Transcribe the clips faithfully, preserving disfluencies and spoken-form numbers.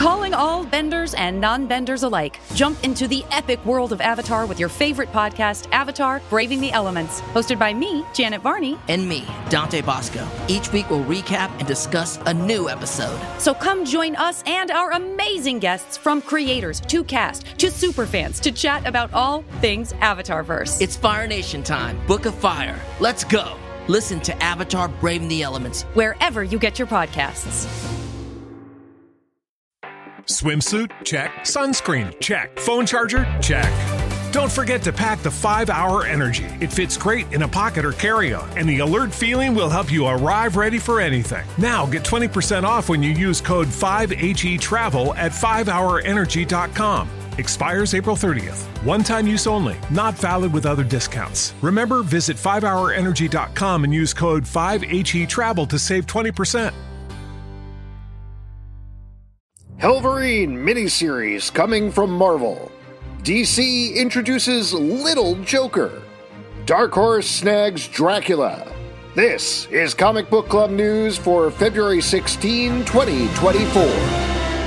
Calling all benders and non-benders alike. Jump into the epic world of Avatar with your favorite podcast, Avatar: Braving the Elements. Hosted by me, Janet Varney. And me, Dante Bosco. Each week we'll recap and discuss a new episode. So come join us and our amazing guests, from creators to cast to superfans, to chat about all things Avatarverse. It's Fire Nation time. Book of Fire. Let's go. Listen to Avatar: Braving the Elements wherever you get your podcasts. Swimsuit? Check. Sunscreen? Check. Phone charger? Check. Don't forget to pack the five hour Energy. It fits great in a pocket or carry-on, and the alert feeling will help you arrive ready for anything. Now get twenty percent off when you use code five H E travel at five hour energy dot com. Expires April thirtieth. One-time use only. Not valid with other discounts. Remember, visit five hour energy dot com and use code five H E travel to save twenty percent. Helverine miniseries coming from Marvel. D C introduces Little Joker. Dark Horse snags Dracula. This is Comic Book Club news for February sixteenth, twenty twenty-four.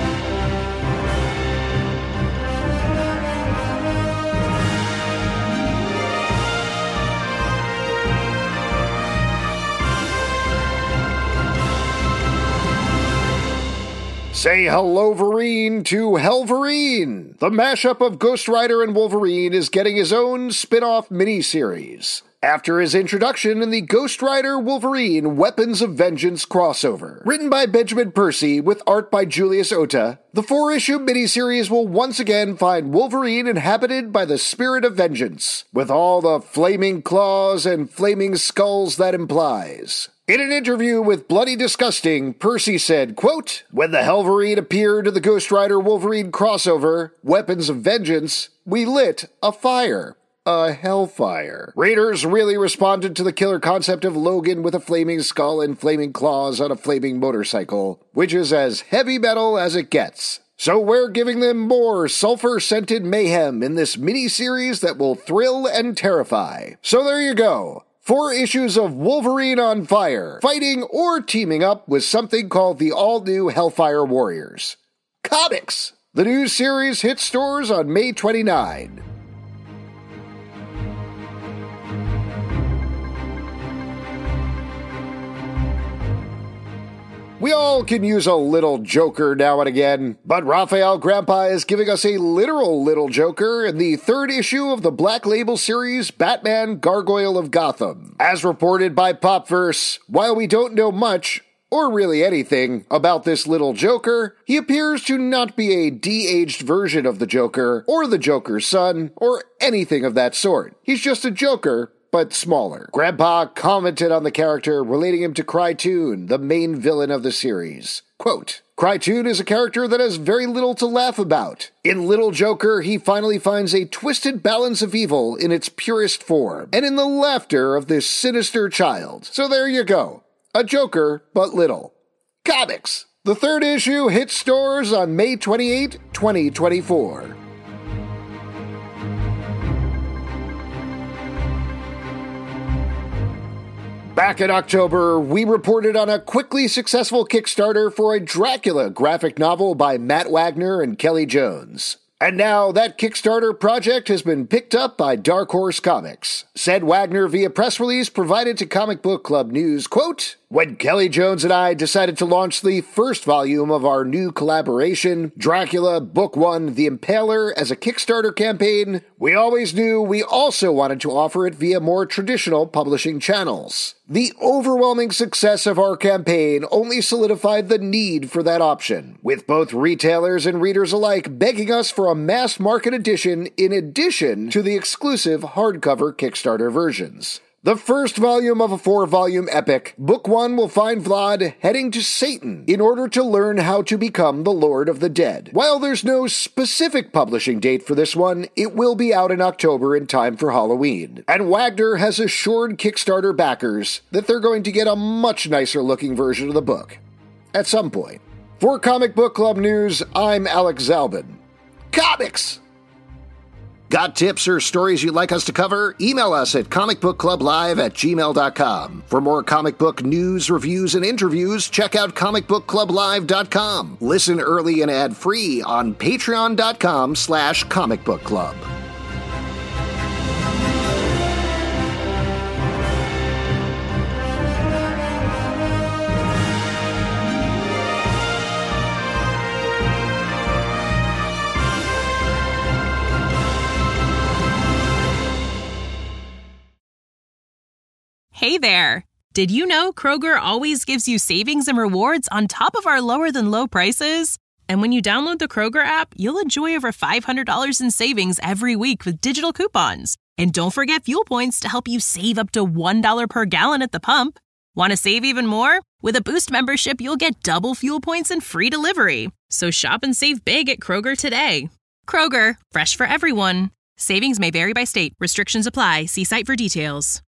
Say hello, Vereen, to Helverine! The mashup of Ghost Rider and Wolverine is getting his own spin-off miniseries. After his introduction in the Ghost Rider Wolverine Weapons of Vengeance crossover. Written by Benjamin Percy with art by Julius Ota, the four-issue miniseries will once again find Wolverine inhabited by the spirit of vengeance, with all the flaming claws and flaming skulls that implies. In an interview with Bloody Disgusting, Percy said, quote, "When the Helverine appeared in the Ghost Rider Wolverine crossover, Weapons of Vengeance, we lit a fire. A hellfire." Readers really responded to the killer concept of Logan with a flaming skull and flaming claws on a flaming motorcycle, which is as heavy metal as it gets. So we're giving them more sulfur-scented mayhem in this mini-series that will thrill and terrify. So there you go. Four issues of Wolverine on fire, fighting or teaming up with something called the all-new Hellfire Warriors. Comics! The new series hits stores on May twenty-ninth. We all can use a little Joker now and again, but Raphael Grandpa is giving us a literal little Joker in the third issue of the Black Label series Batman Gargoyle of Gotham. As reported by Popverse, while we don't know much, or really anything, about this little Joker, he appears to not be a de-aged version of the Joker, or the Joker's son, or anything of that sort. He's just a Joker, but smaller. Grandpa commented on the character, relating him to Krytoon, the main villain of the series. Quote, "Krytoon is a character that has very little to laugh about. In Little Joker, he finally finds a twisted balance of evil in its purest form, and in the laughter of this sinister child. So there you go. A Joker, but little." Comics! The third issue hits stores on May twenty-eighth, twenty twenty-four. Back in October, we reported on a quickly successful Kickstarter for a Dracula graphic novel by Matt Wagner and Kelly Jones. And now that Kickstarter project has been picked up by Dark Horse Comics. Said Wagner via press release provided to Comic Book Club News, quote, "When Kelly Jones and I decided to launch the first volume of our new collaboration, Dracula Book One, The Impaler, as a Kickstarter campaign, we always knew we also wanted to offer it via more traditional publishing channels. The overwhelming success of our campaign only solidified the need for that option, with both retailers and readers alike begging us for a mass market edition in addition to the exclusive hardcover Kickstarter versions. The first volume of a four-volume epic, Book One will find Vlad heading to Satan in order to learn how to become the Lord of the Dead. While there's no specific publishing date for this one, it will be out in October in time for Halloween. And Wagner has assured Kickstarter backers that they're going to get a much nicer-looking version of the book. At some point. For Comic Book Club News, I'm Alex Zalbin. Comics! Got tips or stories you'd like us to cover? Email us at comic book club live at gmail dot com. For more comic book news, reviews, and interviews, check out comic book club live dot com. Listen early and ad-free on patreon dot com slash comic book club. Hey there! Did you know Kroger always gives you savings and rewards on top of our lower-than-low prices? And when you download the Kroger app, you'll enjoy over five hundred dollars in savings every week with digital coupons. And don't forget fuel points to help you save up to one dollar per gallon at the pump. Want to save even more? With a Boost membership, you'll get double fuel points and free delivery. So shop and save big at Kroger today. Kroger, fresh for everyone. Savings may vary by state. Restrictions apply. See site for details.